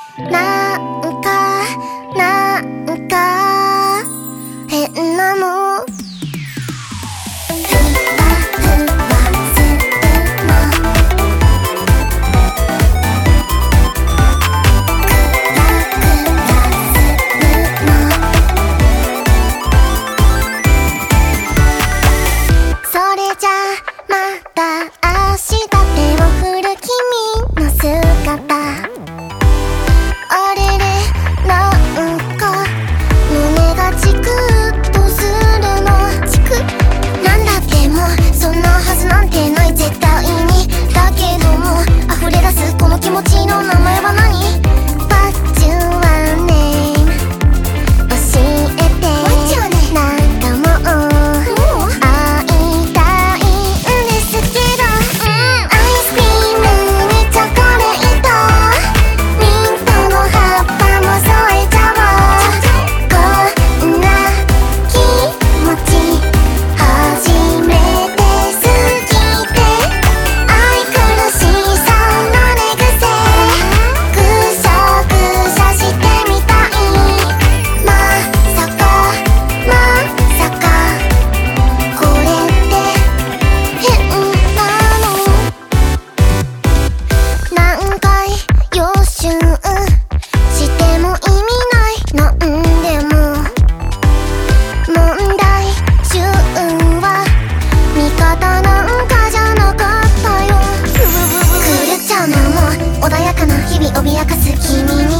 なんか変なのそれじゃまた明日手を振る君の姿あれれなんか胸がチクッとするのチクなんだってもそんなはずなんてない絶対にだけども溢れ出すこの気持ちの名前は何 What's your name 教えてなんかもう会いたいんですけどアイスクリームにチョコレートミントの葉っぱも添えちゃおうこんな気持ち初めて好きで愛くるしそうな寝癖ぐさぐさしてみたいまさかこれって変なの何回予習しても意味ないなんでも問題集は味方なんかじゃなかったよ狂っちゃうのも穏やかな日々脅かす君に